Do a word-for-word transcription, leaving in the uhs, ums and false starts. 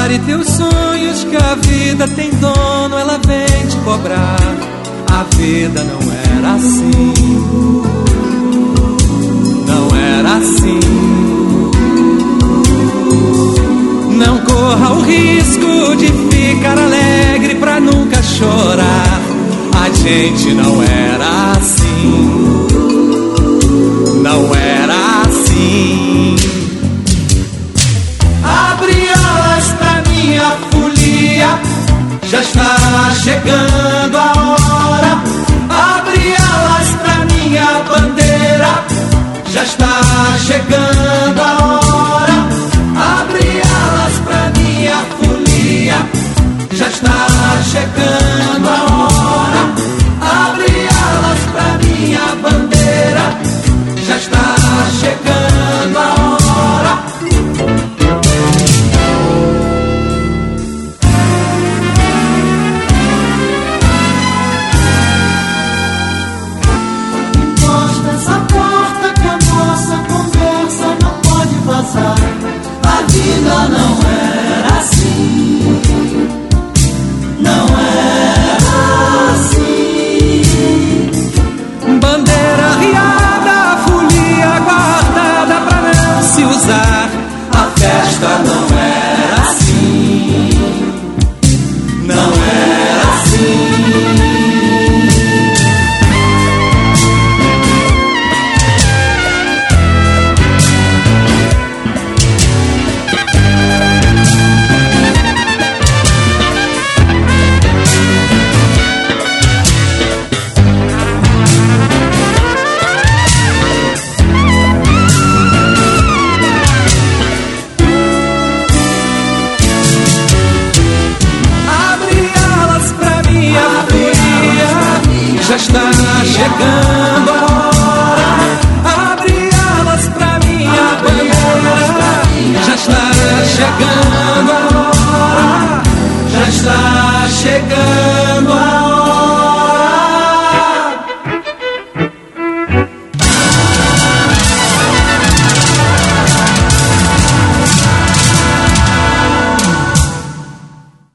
Pare teus sonhos que a vida tem dono, ela vem te cobrar. A vida não era assim, não era assim. Não corra o risco de ficar alegre pra nunca chorar. A gente não era assim, não era assim. Abre alas pra minha folia, já está chegando a hora. Abre alas pra minha bandeira, já está chegando a hora. Abre alas pra minha folia, já está chegando a hora. Abre alas pra minha bandeira, já está chegando a hora. Encosta essa porta que a nossa conversa não pode vazar. A vida não era assim, não era assim. Bandeira arriada, folia guardada pra não se usar. A festa não era assim, não era assim. Já está chegando a hora. Abre alas pra minha bandeira, já está chegando a hora. Já está chegando.